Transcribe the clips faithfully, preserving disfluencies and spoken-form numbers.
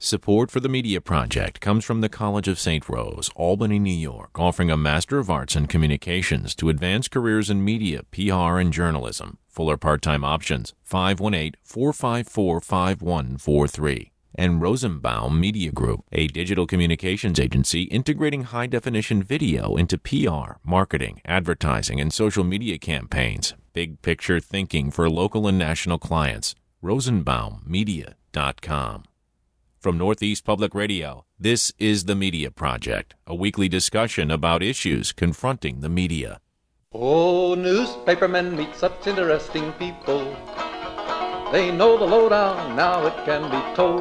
Support for the Media Project comes from the College of Saint Rose, Albany, New York, offering a Master of Arts in Communications to advance careers in media, P R, and journalism. Full or part-time options, five one eight, four five four, five one four three. And Rosenbaum Media Group, a digital communications agency integrating high-definition video into P R, marketing, advertising, and social media campaigns. Big picture thinking for local and national clients. rosenbaum media dot com. From Northeast Public Radio, this is The Media Project, a weekly discussion about issues confronting the media. Oh, newspapermen meet such interesting people. They know the lowdown, now it can be told.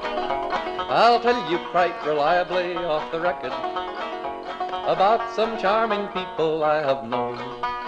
I'll tell you quite reliably off the record about some charming people I have known.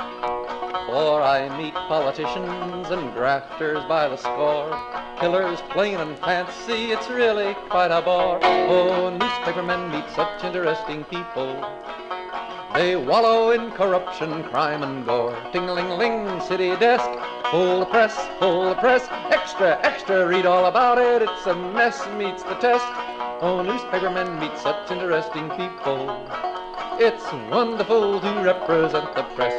For I meet politicians and grafters by the score, killers plain and fancy, it's really quite a bore. Oh, newspapermen meet such interesting people. They wallow in corruption, crime, and gore. Ting-a-ling-ling, city desk, full the press, full the press. Extra, extra, read all about it, it's a mess, meets the test. Oh, newspapermen meet such interesting people. It's wonderful to represent the press.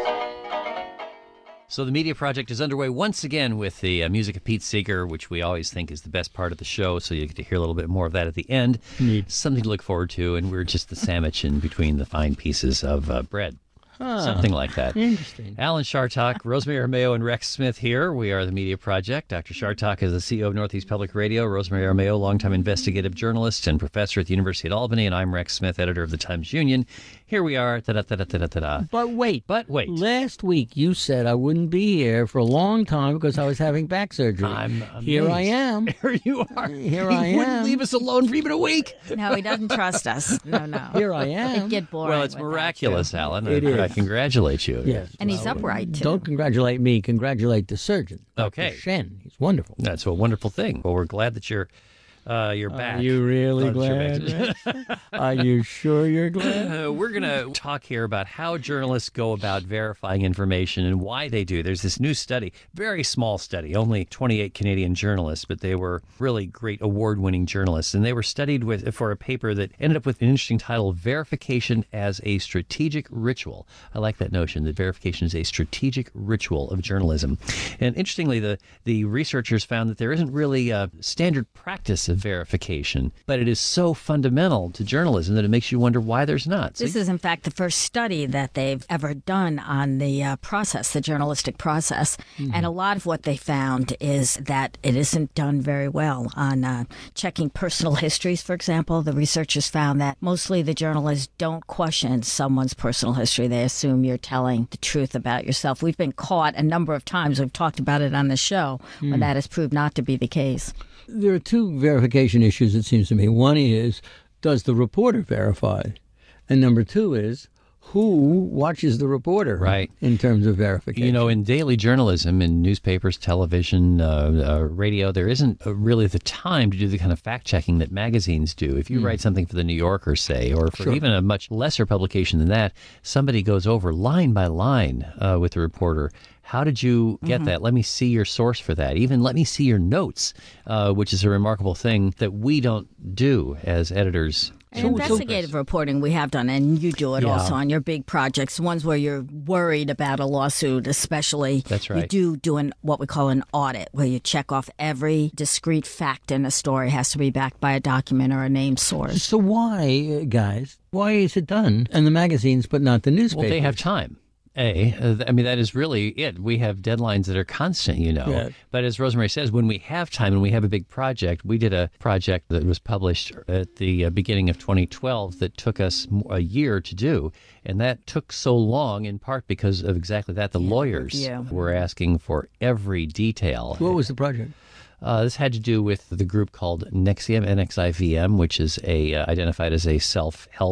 So the Media Project is underway once again with the uh, music of Pete Seeger, which we always think is the best part of the show, so you get to hear a little bit more of that at the end. Neat. Something to look forward to, and we're just the sandwich in between the fine pieces of uh, bread. Ah, Something like that. Interesting. Alan Chartock, Rosemary Armeo, and Rex Smith here. We are the Media Project. Doctor Chartock is the C E O of Northeast Public Radio. Rosemary Armeo, longtime investigative journalist and professor at the University of Albany. And I'm Rex Smith, editor of the Times-Union. Here we are. Da-da-da-da-da-da. But wait. But wait. Last week you said I wouldn't be here for a long time because I was having back surgery. I'm Here I amazed. am. Here you are. Here he I am. wouldn't leave us alone for even a week. No, he doesn't trust us. No, no. Here I am. It'd get boring. Well, it's with that, miraculous, too. Alan. It I, I is. congratulate you. Yes. And he's Well, upright, too. Don't congratulate me. Congratulate the surgeon. Doctor Okay. Shen. He's wonderful. That's a wonderful thing. Well, we're glad that you're uh, you're back. Are you really Glad that glad? you're Rex? Are you sure you're glad? Uh, we're going to talk here about how journalists go about verifying information and why they do. There's this new study, very small study, only twenty-eight Canadian journalists, but they were really great award-winning journalists. And they were studied with for a paper that ended up with an interesting title, Verification as a Strategic Ritual. I like that notion, that verification is a strategic ritual of journalism. And interestingly, the, the researchers found that there isn't really a standard practice of verification, but it is so fundamental to journalism that it makes you wonder why there's not. So This is, in fact, the first study that they've ever done on the uh, process, the journalistic process. Mm-hmm. And a lot of what they found is that it isn't done very well on uh, checking personal histories, for example. The researchers found that mostly the journalists don't question someone's personal history. They assume you're telling the truth about yourself. We've been caught a number of times. We've talked about it on the show when that has proved not to be the case. There are two verification issues, it seems to me. One is, does the reporter verify? And number two is, who watches the reporter Right. in terms of verification? You know, in daily journalism, in newspapers, television, uh, uh, radio, there isn't uh, really the time to do the kind of fact-checking that magazines do. If you write something for the New Yorker, say, or for Sure. even a much lesser publication than that, somebody goes over line by line uh, with the reporter. How did you get that? Let me see your source for that. Even let me see your notes, uh, which is a remarkable thing that we don't do as editors. And investigative reporting we have done, and you do it Yeah. also on your big projects, ones where you're worried about a lawsuit, especially. That's You right. do do an, what we call an audit, where you check off every discrete fact in a story has to be backed by a document or a named source. So why, uh, guys, why is it done in the magazines but not the newspapers? Well, they have time. A, uh, I mean, that is really it. We have deadlines that are constant, you know. Yeah. But as Rosemary says, when we have time and we have a big project, we did a project that was published at the uh, beginning of twenty twelve that took us a year to do. And that took so long in part because of exactly that. The lawyers review. were asking for every detail. What was the project? Uh, this had to do with the group called N X I V M, N X I V M, which is a uh, identified as a self-help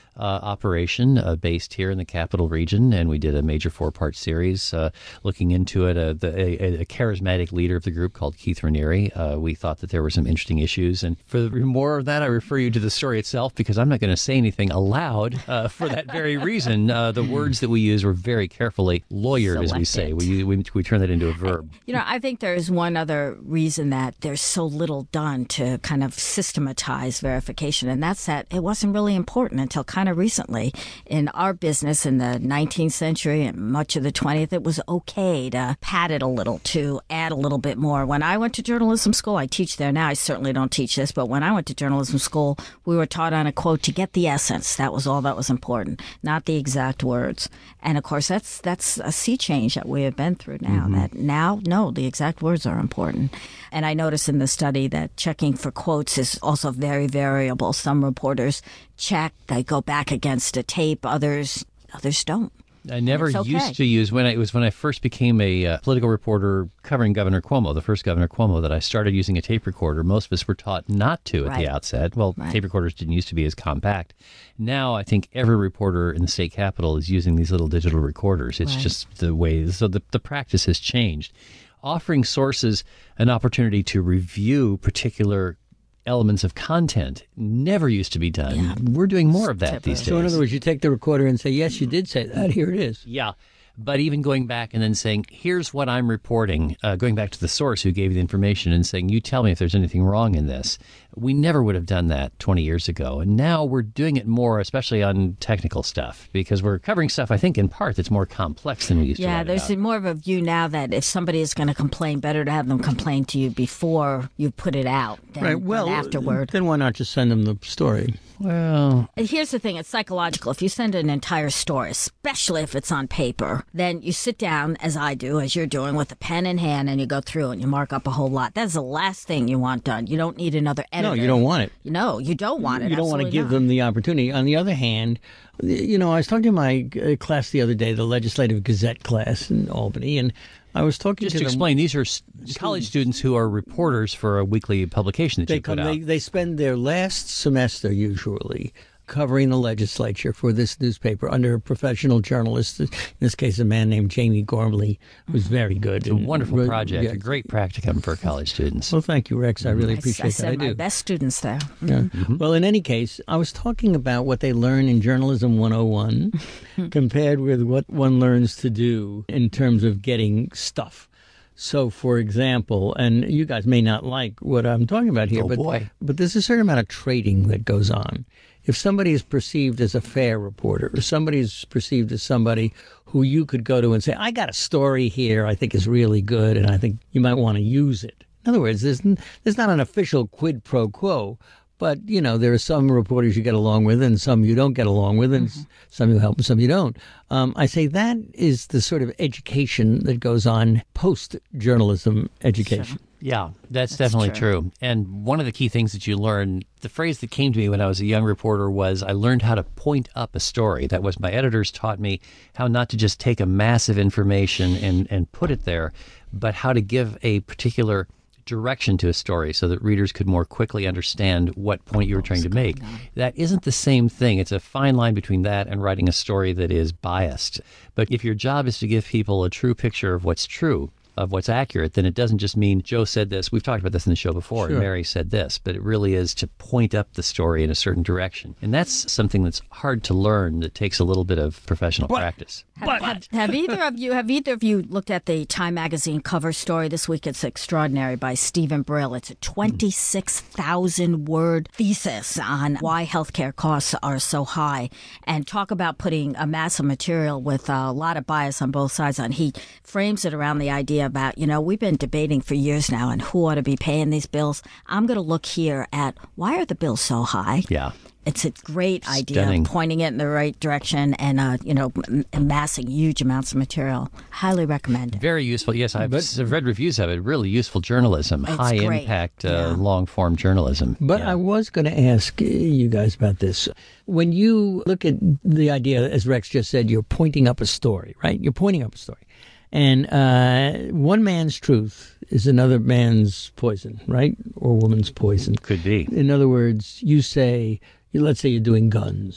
uh, operation uh, based here in the Capital Region, and we did a major four-part series uh, looking into it. Uh, the, a, a charismatic leader of the group called Keith Raniere. Uh, we thought that there were some interesting issues, and for more of that, I refer you to the story itself because I'm not going to say anything aloud uh, for that very reason. Uh, the words that we use were very carefully lawyered, as we say. We, we we turn that into a verb. You know, I think there's one other reason that there's so little done to kind of systematize verification, and that's that it wasn't really important until kind of recently. In our business in the nineteenth century and much of the twentieth, it was okay to pad it a little, to add a little bit more. When I went to journalism school, I teach there now. I certainly don't teach this, but when I went to journalism school, we were taught on a quote to get the essence. That was all that was important, not the exact words. And of course, that's that's a sea change that we have been through now. Mm-hmm. That now, no, the exact words are important. And I noticed in the study that checking for quotes is also very variable. Some reporters check, they go back against a tape. Others, others don't. I never okay. used to use, when I, it was when I first became a uh, political reporter covering Governor Cuomo, the first Governor Cuomo, that I started using a tape recorder. Most of us were taught not to at right. the outset. Well, right. tape recorders didn't used to be as compact. Now I think every reporter in the state capitol is using these little digital recorders. It's right. just the way, so the, the practice has changed. Offering sources an opportunity to review particular elements of content never used to be done. Yeah. We're doing more of that Tip these of- days. So in other words, you take the recorder and say, yes, you did say that. Here it is. Yeah. But even going back and then saying, here's what I'm reporting, uh, going back to the source who gave you the information and saying, you tell me if there's anything wrong in this. We never would have done that twenty years ago. And now we're doing it more, especially on technical stuff, because we're covering stuff, I think, in part that's more complex than we used to Yeah, write there's about. more of a view now that if somebody is going to complain, better to have them complain to you before you put it out than, Right. Well, than afterward. then why not just send them the story? Well, And here's the thing, it's psychological. If you send an entire story, especially if it's on paper, then you sit down, as I do, as you're doing, with a pen in hand, and you go through and you mark up a whole lot. That's the last thing you want done. You don't need another editor. No, you don't want it. No, you don't want it. You don't want to Absolutely give not. them the opportunity. On the other hand, you know, I was talking to my uh, class the other day, the Legislative Gazette class in Albany, and I was talking just to to them. explain, these are s- college students who are reporters for a weekly publication that They you put come. out. They, they spend their last semester usually covering the legislature for this newspaper under professional journalists. In this case, a man named Jamie Gormley, who's very good. It's a wonderful And- project, yeah. a great practicum for college students. Well, thank you, Rex. I really I, appreciate I that. send I my do. best students there. Yeah. Mm-hmm. Well, in any case, I was talking about what they learn in Journalism one oh one compared with what one learns to do in terms of getting stuff. So, for example, and you guys may not like what I'm talking about here, Oh, but, boy. but there's a certain amount of trading that goes on. If somebody is perceived as a fair reporter, or somebody is perceived as somebody who you could go to and say, I got a story here I think is really good, and I think you might want to use it. In other words, there's, n- there's not an official quid pro quo, but, you know, there are some reporters you get along with and some you don't get along with, and Mm-hmm. s- some you help and some you don't. Um, I say that is the sort of education that goes on post-journalism education. Yeah, that's, That's definitely true. true. And one of the key things that you learn, the phrase that came to me when I was a young reporter was, I learned how to point up a story. That was, my editors taught me how not to just take a massive information and, and put it there, but how to give a particular direction to a story so that readers could more quickly understand what point you were trying to make. That isn't the same thing. It's a fine line between that and writing a story that is biased. But if your job is to give people a true picture of what's true, of what's accurate, then it doesn't just mean Joe said this. We've talked about this in the show before, Sure. and Mary said this, but it really is to point up the story in a certain direction. And that's something that's hard to learn, that takes a little bit of professional practice. Have, have, have either of you have either of you looked at the Time magazine cover story this week? It's extraordinary, by Stephen Brill. It's a twenty-six thousand word thesis on why healthcare costs are so high, and talk about putting a mass of material with a lot of bias on both sides on. He frames it around the idea about, you know, we've been debating for years now and who ought to be paying these bills. I'm going to look here at why are the bills so high? Yeah. It's a great idea, Stunning. pointing it in the right direction and, uh, you know, m- amassing huge amounts of material. Highly recommend it. Very useful. Yes, I've, I've read reviews of it. Really useful journalism, It's high great. impact, uh, Yeah. long form journalism. But Yeah. I was going to ask you guys about this. When you look at the idea, as Rex just said, you're pointing up a story, right? You're pointing up a story. And uh, one man's truth is another man's poison, right? Or woman's poison. Could be. In other words, you say, let's say you're doing guns.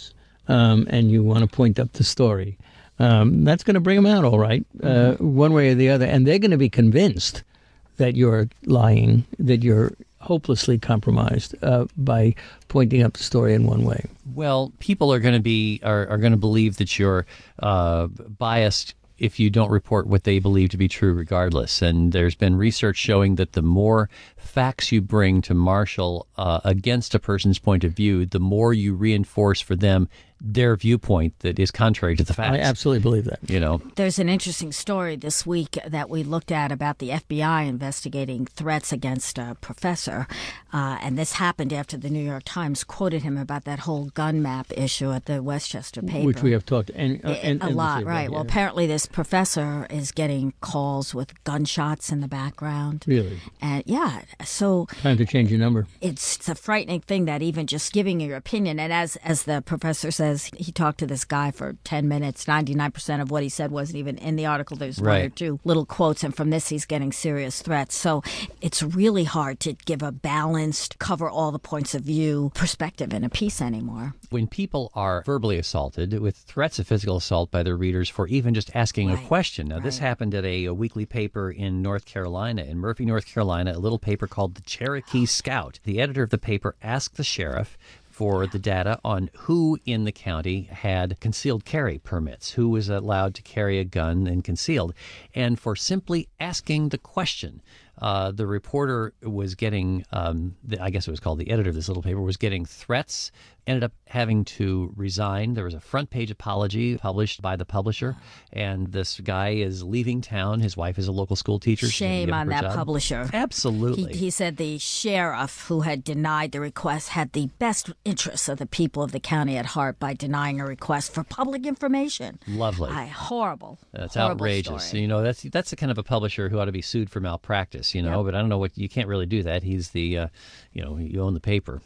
um, and you want to point up the story. Um, that's going to bring them out all right, uh, one way or the other. And they're going to be convinced that you're lying, that you're hopelessly compromised uh, by pointing up the story in one way. Well, people are going to be are, are going to believe that you're uh, biased if you don't report what they believe to be true regardless. And there's been research showing that the more facts you bring to marshal uh, against a person's point of view, the more you reinforce for them their viewpoint that is contrary to the facts. I absolutely believe that. You know, there's an interesting story this week that we looked at about the F B I investigating threats against a professor, uh, and this happened after the New York Times quoted him about that whole gun map issue at the Westchester paper, which we have talked and, uh, and, a and lot, about, right? yeah. Well, apparently this professor is getting calls with gunshots in the background. Really? And yeah, so time to change your number. It's, it's a frightening thing that even just giving your opinion, and as as the professor says, he talked to this guy for ten minutes. ninety-nine percent of what he said wasn't even in the article. There's right. one or two little quotes, and from this he's getting serious threats. So it's really hard to give a balanced, cover all the points of view perspective in a piece anymore. When people are verbally assaulted with threats of physical assault by their readers for even just asking right. a question. Now, right. this happened at a, a weekly paper in North Carolina, in Murphy, North Carolina, a little paper called the Cherokee Scout. The editor of the paper asked the sheriff for the data on who in the county had concealed carry permits, who was allowed to carry a gun and concealed. And for simply asking the question, uh, the reporter was getting, um, the, I guess it was called the editor of this little paper, was getting threats, ended up having to resign. There was a front page apology published by the publisher, and this guy is leaving town. His wife is a local school teacher. Shame on that job. publisher. Absolutely. He, he said the sheriff who had denied the request had the best interests of the people of the county at heart by denying a request for public information. Lovely. I, horrible. That's horrible outrageous. Story. You know, that's that's the kind of a publisher who ought to be sued for malpractice, you know, Yep. but I don't know what, you can't really do that. He's the, uh, you know, you own the paper.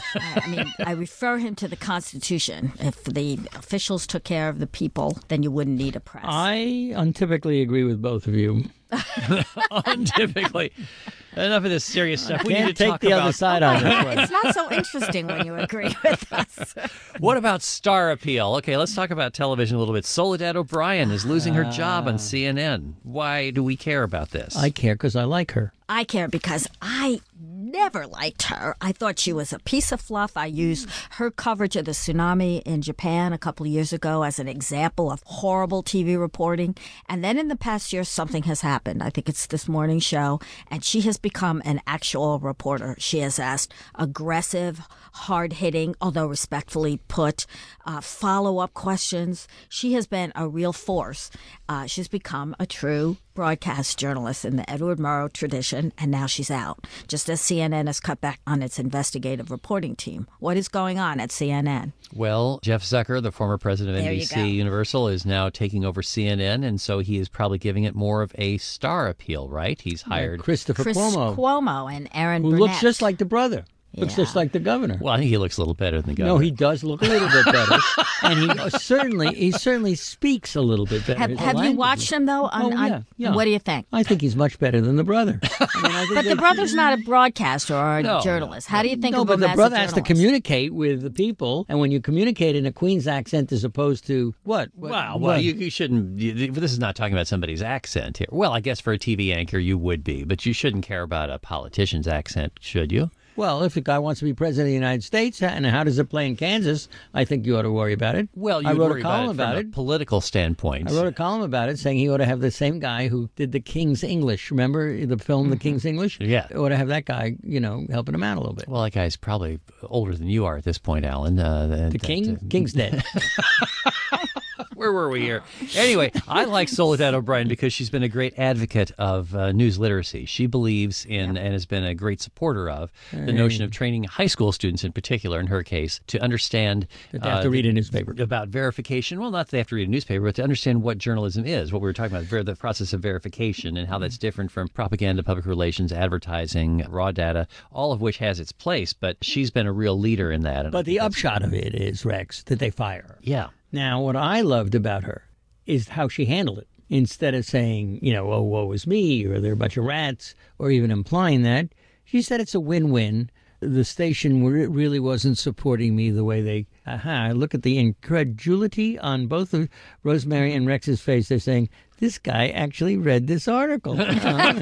I mean, I refer him to the Constitution. If the officials took care of the people, then you wouldn't need a press. I untypically agree with both of you. Untypically. Enough of this serious stuff. We Can't need to take talk the about other side on this one. It's not so interesting when you agree with us. What about star appeal? Okay, let's talk about television a little bit. Soledad O'Brien is losing her job on C N N. Why do we care about this? I care because I like her. I care because I never liked her. I thought she was a piece of fluff. I used her coverage of the tsunami in Japan a couple of years ago as an example of horrible T V reporting. And then in the past year, something has happened. I think it's this morning show. And she has become an actual reporter. She has asked aggressive, hard-hitting, although respectfully put, uh, follow-up questions. She has been a real force. Uh, she's become a true broadcast journalist in the Edward Murrow tradition, and now she's out, just as C N N has cut back on its investigative reporting team. What is going on at C N N? Well, Jeff Zucker, the former president of There N B you C go. Universal, is now taking over C N N, and so he is probably giving it more of a star appeal, right? He's hired... Christopher Chris Cuomo, Cuomo and Aaron who Burnett. looks just like the brother. Looks Yeah. just like the governor. Well, I think he looks a little better than the governor. No, he does look a little bit better, and he uh, certainly he certainly speaks a little bit better. Have, His have you language watched is- him, though? On, Oh, on- yeah, yeah. What do you think? I think he's much better than the brother. I mean, I think But the that- brother's not a broadcaster or a No, journalist. How do you think no, of but him the as brother a has to journalist? communicate with the people, and when you communicate in a Queen's accent as opposed to what? what Wow, what? well, you, you shouldn't. You, this is not talking about somebody's accent here. Well, I guess for a T V anchor, you would be, but you shouldn't care about a politician's accent, should you? Well, if the guy wants to be president of the United States, and how does it play in Kansas? I think you ought to worry about it. Well, you I wrote worry a column about it from about a political standpoint. I wrote a column about it saying he ought to have the same guy who did the King's English. Remember the film The King's English? Yeah. Ought to have that guy, you know, helping him out a little bit. Well, that guy's probably older than you are at this point, Alan. Uh, the that- King? uh, King's dead. Where were we here? Anyway, I like Soledad O'Brien because she's been a great advocate of uh, news literacy. She believes in and has been a great supporter of the notion of training high school students in particular, in her case, to understand That they have uh, to read a newspaper. about verification. Well, not that they have to read a newspaper, but to understand what journalism is, what we were talking about, ver- the process of verification and how that's different from propaganda, public relations, advertising, raw data, all of which has its place. But she's been a real leader in that. and I But the think that's- upshot of it is, Rex, that they fire her. Yeah. Now, what I loved about her is how she handled it. Instead of saying, you know, oh, woe is me, or they're a bunch of rats, or even implying that, she said it's a win-win. The station re- really wasn't supporting me the way they Aha, I look at the incredulity on both of Rosemary and Rex's face. They're saying, this guy actually read this article. it,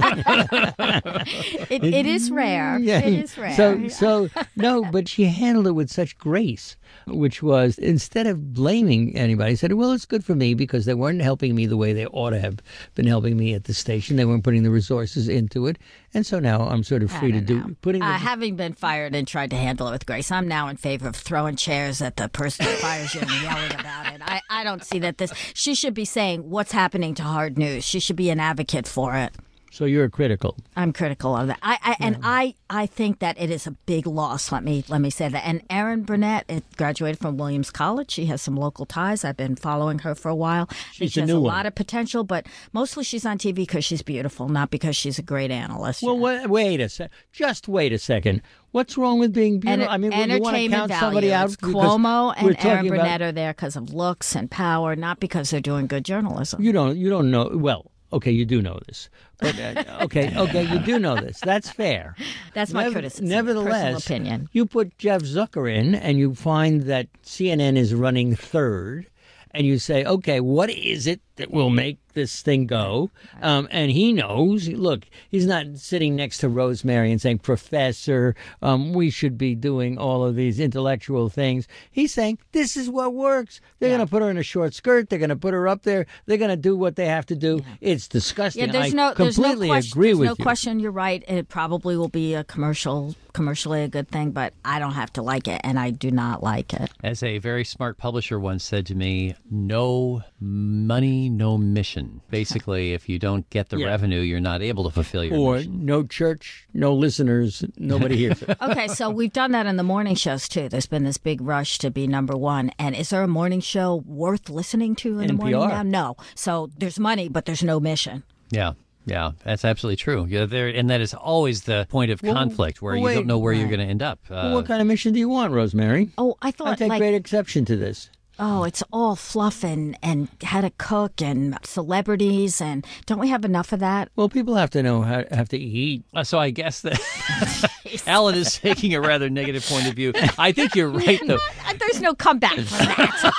it is rare. Yeah. It is rare. So, so no, but she handled it with such grace, which was, instead of blaming anybody, said, well, it's good for me because they weren't helping me the way they ought to have been helping me at the station. They weren't putting the resources into it. And so now I'm sort of free to do know. putting. Uh, the, having been fired and tried to handle it with grace, I'm now in favor of throwing chairs at the person who fires you and yelling about it. I, I don't see that this. She should be saying what's happening to hard news. She should be an advocate for it. So you're critical. I'm critical of that. I, I and I, I think that it is a big loss. Let me let me say that. And Erin Burnett it graduated from Williams College. She has some local ties. I've been following her for a while. I think She's she a has new a one. lot of potential, but mostly she's on T V because she's beautiful, not because she's a great analyst. Well, wait, wait a sec. Just wait a second. What's wrong with being beautiful? Enter- I mean, you want to entertainment count value. somebody out? It's because Cuomo we're and Erin talking about- Burnett are there because of looks and power, not because they're doing good journalism. You don't. You don't know. Well, okay, you do know this. But uh, okay, okay, you do know this. That's fair. That's my Nev- criticism. Nevertheless, personal opinion. You put Jeff Zucker in, and you find that C N N is running third, and you say, okay, what is it that will make this thing go? Um, and he knows. Look, he's not sitting next to Rosemary and saying, Professor, um, we should be doing all of these intellectual things. He's saying, this is what works. They're Yeah. going to put her in a short skirt. They're going to put her up there. They're going to do what they have to do. Yeah. It's disgusting. Yeah, there's I no, there's completely no question, agree there's with no you. question. You're right. It probably will be a commercial, commercially a good thing, but I don't have to like it, and I do not like it. As a very smart publisher once said to me, no money, no mission. Basically, if you don't get the Yeah. revenue, you're not able to fulfill your Or mission. no church, no listeners, nobody hears it. Okay, so we've done that in the morning shows too. There's been this big rush to be number one. And is there a morning show worth listening to in the N P R. morning now? No. So there's money, but there's no mission. Yeah. Yeah, that's absolutely true. Yeah, there, and that is always the point of Well, conflict where well, you wait. don't know where you're Right. going to end up. Uh, Well, what kind of mission do you want, Rosemary? Oh, I I thought take like great exception to this. oh, it's all fluff and and how to cook and celebrities and don't we have enough of that? Well, people have to know how have to eat. Uh, So I guess that Alan is taking a rather negative point of view. I think you're right, though. There's no comeback from that.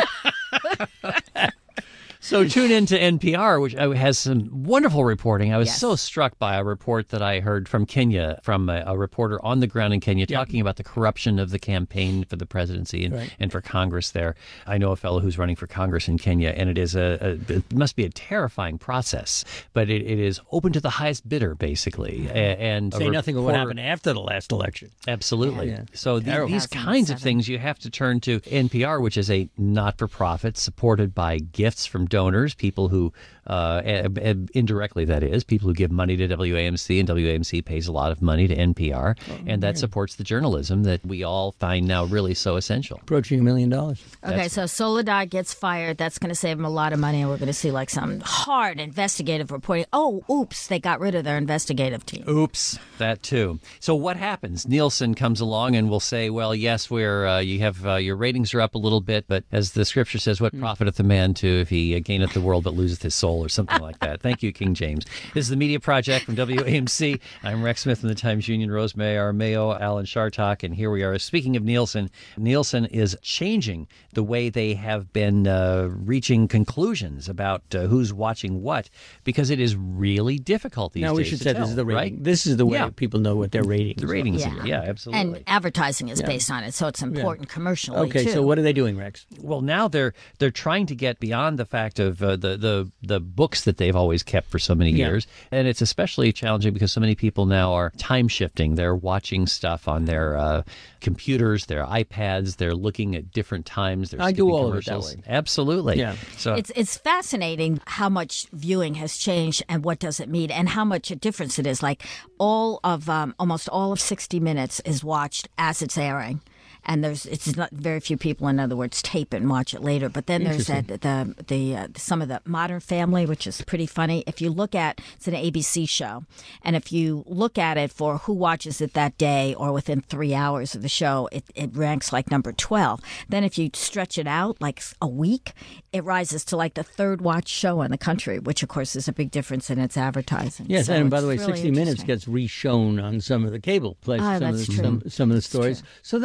So tune in to N P R, which uh, has some wonderful reporting. I was Yes. so struck by a report that I heard from Kenya, from a, a reporter on the ground in Kenya, talking about the corruption of the campaign for the presidency and, Right. and for Congress there. I know a fellow who's running for Congress in Kenya, and it is a, a it must be a terrifying process, but it, it is open to the highest bidder, basically. A, and a Say nothing of what reporter- happened after the last election. Absolutely. Yeah. So the, Terrible. these kinds of things you have to turn to N P R, which is a not-for-profit supported by gifts from donors, people who, uh, e- e- indirectly that is, people who give money to W A M C, and W A M C pays a lot of money to N P R, and that supports the journalism that we all find now really so essential. Approaching a million dollars. Okay, so Soledad gets fired. That's going to save him a lot of money, and we're going to see like some hard investigative reporting. Oh, oops, they got rid of their investigative team. Oops, that too. So what happens? Nielsen comes along and will say, well, yes, we're uh, you have uh, your ratings are up a little bit, but as the scripture says, what profiteth a man to if he uh, gaineth the world but loseth his soul, or something like that. Thank you, King James. This is the Media Project from W A M C. I'm Rex Smith from the Times Union, Rosemary Armeo, Alan Shartok, and here we are. Speaking of Nielsen, Nielsen is changing the way they have been uh, reaching conclusions about uh, who's watching what, because it is really difficult these Now days we should to say tell, this is the rating. right? This is the way Yeah. people know what their ratings. The are. ratings, Yeah. are- yeah, absolutely. And advertising is based on it, so it's important commercially Okay, too. so what are they doing, Rex? Well, now they're they're trying to get beyond the fact of uh, the the the books that they've always kept for so many Yeah. years, and it's especially challenging because so many people now are time shifting. They're watching stuff on their uh, computers, their iPads. They're looking at different times. They're I do skipping all of it that commercials. way. Absolutely. Yeah. So It's it's fascinating how much viewing has changed and what does it mean and how much a difference it is. Like all of um, almost all of sixty minutes is watched as it's airing. And there's it's not very few people, in other words, tape it and watch it later. But then there's that, the the uh, some of the Modern Family, which is pretty funny. If you look at it's an A B C show, and if you look at it for who watches it that day or within three hours of the show, it, it ranks like number twelve. Then if you stretch it out like a week, it rises to like the third watched show in the country, which of course is a big difference in its advertising. Yes, So and by it's the way, really sixty Minutes interesting. gets reshown on some of the cable places, Ah, some, that's of the, true. some, some of the stories. So then the question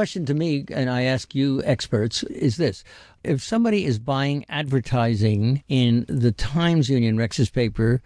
question to me, and I ask you experts, is this. If somebody is buying advertising in the Times Union, Rex's paper,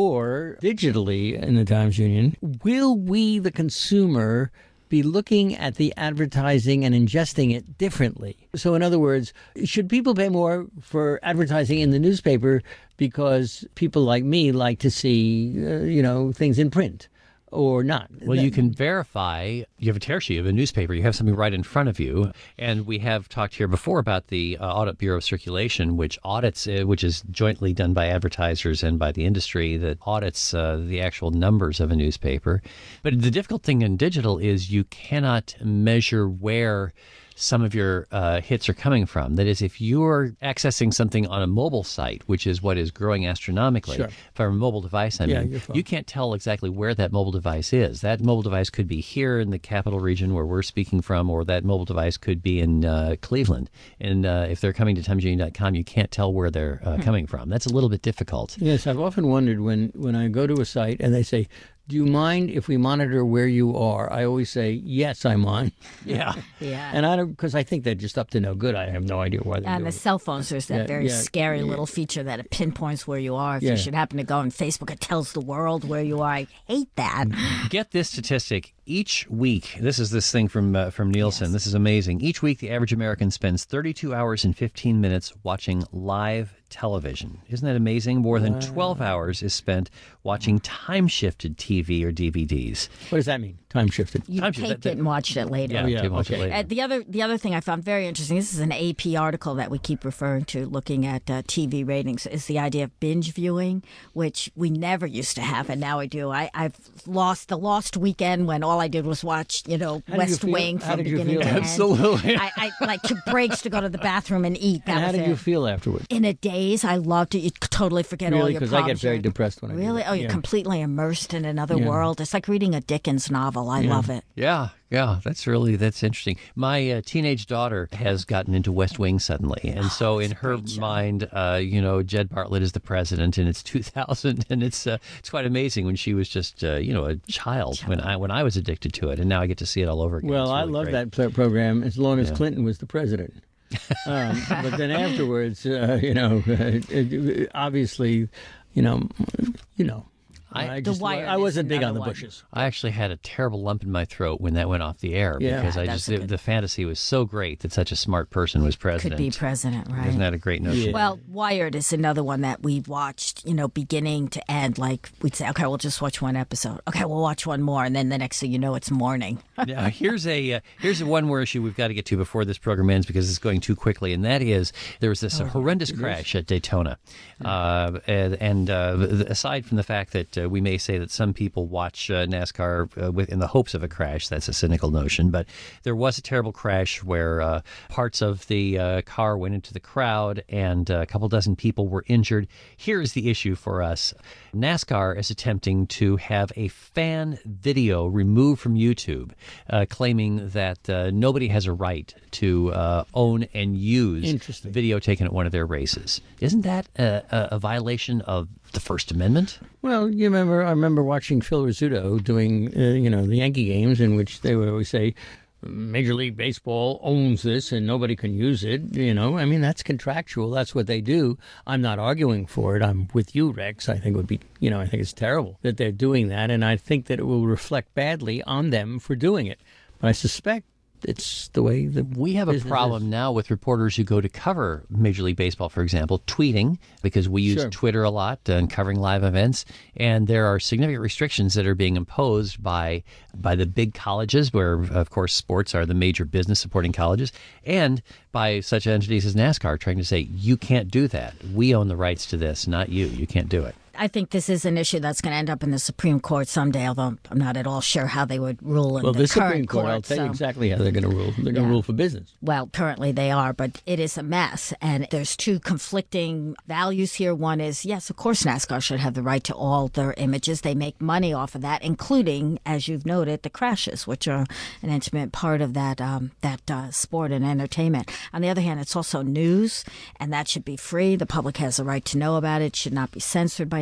or digitally in the Times Union, will we, the consumer, be looking at the advertising and ingesting it differently? So in other words, should people pay more for advertising in the newspaper because people like me like to see, uh, you know, things in print? Or not? Well, you can verify. You have a tear sheet of a newspaper. You have something right in front of you. And we have talked here before about the uh, Audit Bureau of Circulation, which audits, uh, which is jointly done by advertisers and by the industry, that audits uh, the actual numbers of a newspaper. But the difficult thing in digital is you cannot measure where some of your uh, hits are coming from. That is, if you're accessing something on a mobile site, which is what is growing astronomically, sure. from a mobile device, I yeah, mean, you can't tell exactly where that mobile device is. That mobile device could be here in the capital region where we're speaking from, or that mobile device could be in uh, Cleveland. And uh, if they're coming to times union dot com, you can't tell where they're uh, hmm. coming from. That's a little bit difficult. Yes, I've often wondered when, when I go to a site and they say, do you mind if we monitor where you are? I always say, yes, I'm on. Yeah. yeah. And I don't, because I think they're just up to no good. I have no idea why they're And doing the it. cell phones, there's that Yeah, very yeah, scary yeah. little feature that it pinpoints where you are. If Yeah. you should happen to go on Facebook, it tells the world where you are. I hate that. Get this statistic. Each week, this is this thing from uh, from Nielsen. Yes. This is amazing. Each week, the average American spends thirty-two hours and fifteen minutes watching live television. Isn't that amazing? More than twelve hours is spent watching time-shifted T V or D V Ds. What does that mean? Time shifted. You Time taped shift, that- it and watched it later. Yeah, Oh, yeah, to watch okay. it later. Uh, the other the other thing I found very interesting, this is an A P article that we keep referring to, looking at uh, T V ratings, is the idea of binge viewing, which we never used to have, and now we do. I, I've lost the lost weekend when all I did was watch, you know, How did West you feel- Wing how from did you beginning feel? to end. Absolutely. I, I like took breaks to go to the bathroom and eat. That And how was did it. you feel afterwards? In a daze, I loved it. You totally forget all Really? your Because problems. I get very You're- depressed when I do Really? that. Oh, you're Yeah. completely immersed in another Yeah. world. It's like reading a Dickens novel. I Yeah. love it. Yeah, yeah, that's really, that's interesting. My uh, teenage daughter has gotten into West Wing suddenly. And so in her mind, uh, you know, Jed Bartlett is the president, and it's two thousand, and it's uh, it's quite amazing when she was just, uh, you know, a child when I when I was addicted to it, and now I get to see it all over again. Well, It's I really love great. that pl- program as long as Yeah. Clinton was the president. um, but then afterwards, uh, you know, uh, obviously, you know, you know, I- just, The Wire I is wasn't big on another the one. Bushes. I actually had a terrible lump in my throat when that went off the air Yeah. because I That's just a the, good- the fantasy was so great that such a smart person was president. Could be president, right? Isn't that a great notion? Yeah. Well, Wired is another one that we watched, you know, beginning to end. Like we'd say, okay, we'll just watch one episode. Okay, we'll watch one more, and then the next thing you know, it's morning. Now, here's a uh, here's a one more issue we've got to get to before this program ends because it's going too quickly, and that is there was this uh, horrendous crash at Daytona, uh, and, and uh, aside from the fact that uh, we may say that some people watch uh, NASCAR uh, with, in the hopes of a crash, that's a cynical notion, but there was a terrible crash where uh, parts of the uh, car went into the crowd, and uh, a couple dozen people were injured. Here is the issue for us: NASCAR is attempting to have a fan video removed from YouTube, uh, claiming that uh, nobody has a right to uh, own and use Interesting. video taken at one of their races. Isn't that a, a, a violation of the First Amendment? Well, you remember, I remember watching Phil Rizzuto doing, uh, you know, the Yankee games in which they would always say, Major League Baseball owns this and nobody can use it. You know, I mean, that's contractual. That's what they do. I'm not arguing for it. I'm with you, Rex. I think it would be, you know, I think it's terrible that they're doing that. And I think that it will reflect badly on them for doing it. But I suspect it's the way the We have a business problem is. now with reporters who go to cover Major League Baseball, for example, tweeting, because we use Sure. Twitter a lot and covering live events. And there are significant restrictions that are being imposed by by the big colleges, where, of course, sports are the major business supporting colleges, and by such entities as NASCAR trying to say, you can't do that. We own the rights to this, not you. You can't do it. I think this is an issue that's going to end up in the Supreme Court someday, although I'm not at all sure how they would rule in Well, the the current Supreme Court, court. I'll tell you so- exactly how they're going to rule. They're going to Yeah. rule for business. Well, currently they are, but it is a mess. And there's two conflicting values here. One is, yes, of course, NASCAR should have the right to all their images. They make money off of that, including, as you've noted, the crashes, which are an intimate part of that um, that uh, sport and entertainment. On the other hand, it's also news, and that should be free. The public has a right to know about it. It should not be censored by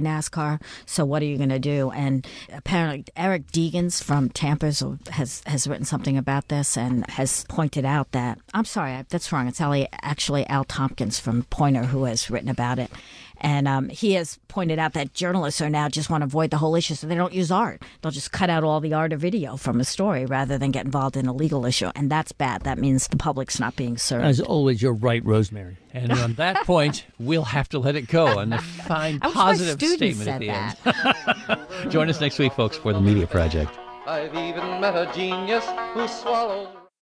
NASCAR. So what are you going to do? And apparently Eric Deegans from Tampa has has written something about this and has pointed out that, I'm sorry, that's wrong. It's Ali, actually Al Tompkins from Poynter who has written about it. And um, he has pointed out that journalists are now just want to avoid the whole issue, so they don't use art. They'll just cut out all the art or video from a story rather than get involved in a legal issue. And that's bad. That means the public's not being served. As always, you're right, Rosemary. And on that point, we'll have to let it go on a fine, I wish positive my students statement at said the that. end. Join us next week, folks, for the Media Project. I've even met a genius who swallows